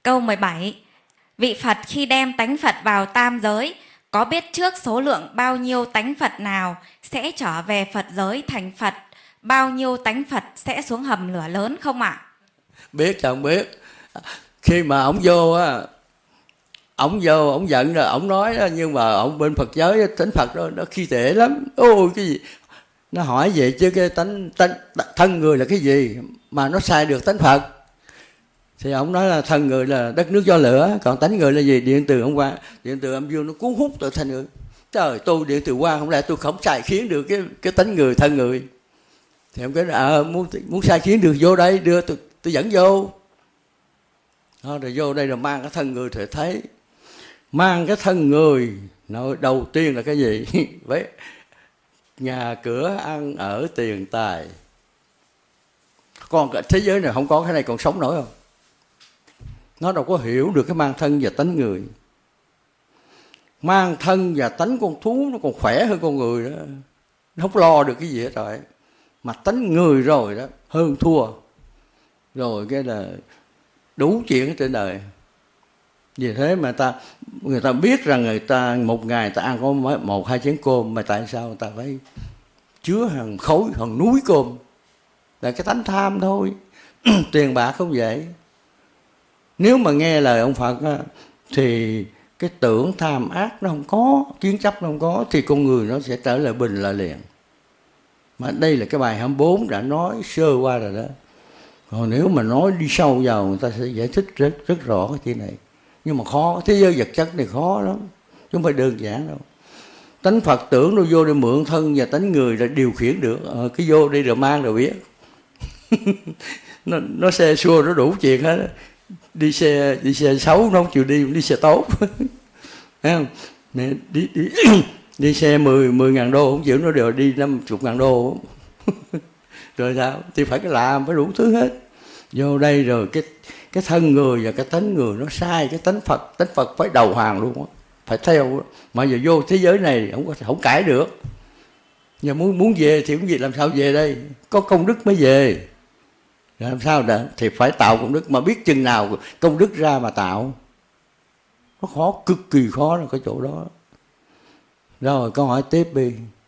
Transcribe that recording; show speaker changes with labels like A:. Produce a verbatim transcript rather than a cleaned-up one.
A: Câu mười bảy. Vị Phật khi đem tánh Phật vào tam giới, có biết trước số lượng bao nhiêu tánh Phật nào sẽ trở về Phật giới thành Phật, bao nhiêu tánh Phật sẽ xuống hầm lửa lớn không ạ?
B: Biết chứ không biết. Khi mà ổng vô á, ổng vô ổng giận rồi ổng nói đó, nhưng mà ổng bên Phật giới tánh Phật đó nó khi tệ lắm. Ôi cái gì nó hỏi vậy chứ cái tánh, tánh thân người là cái gì mà nó sai được tánh Phật? Thì ông nói là thân người là đất nước gió lửa, còn tánh người là gì? Điện từ ông qua, điện từ âm dương nó cuốn hút từ thân người. Trời, tôi điện từ qua không lẽ tôi không sai khiến được cái cái tánh người, thân người? Thì ông nói là à, muốn muốn sai khiến được vô đây, đưa tôi tôi dẫn vô. Đó, rồi vô đây là mang cái thân người thì thấy, mang cái thân người nó đầu tiên là cái gì? Với nhà cửa ăn ở tiền tài. Còn cái thế giới này không có cái này còn sống nổi không? Nó đâu có hiểu được cái mang thân và tánh người. Mang thân và tánh con thú nó còn khỏe hơn con người đó. Nó không lo được cái gì hết rồi. Mà tánh người rồi đó, hơn thua. Rồi cái là đủ chuyện ở trên đời. Vì thế mà ta người ta biết rằng người ta một ngày ta ăn có một hai chén cơm, mà tại sao người ta phải chứa hàng khối, hàng núi cơm? Là cái tánh tham thôi. Tiền bạc không vậy. Nếu mà nghe lời ông Phật á, thì cái tưởng tham ác nó không có, kiến chấp nó không có, thì con người nó sẽ trở lại bình lại liền. Mà đây là cái bài hai mươi bốn đã nói sơ qua rồi đó. Còn nếu mà nói đi sâu vào, người ta sẽ giải thích rất rất rõ cái chuyện này. Nhưng mà khó, thế giới vật chất này khó lắm, chứ không phải đơn giản đâu. Tánh Phật tưởng nó vô để mượn thân và tánh người là điều khiển được. Ờ, cái vô đi rồi mang rồi biết. nó nó xe xua nó đủ chuyện hết. Đi xe đi xe xấu nó không chịu đi, đi xe tốt. Thấy không? Mẹ đi đi đi xe mười mười ngàn đô không chịu, nó đều đi năm chục ngàn đô. Rồi sao? Thì phải cái làm, phải đủ thứ hết. Vô đây rồi cái cái thân người và cái tánh người nó sai, cái tánh Phật, tánh Phật phải đầu hàng luôn á, phải theo. Mà giờ vô thế giới này không có không cãi được. Giờ muốn muốn về thì cũng gì, làm sao về đây? Có công đức mới về. Làm sao đã? Thì phải tạo công đức, mà biết chừng nào công đức ra mà tạo. Nó khó, cực kỳ khó là cái chỗ đó. Rồi câu hỏi tiếp đi.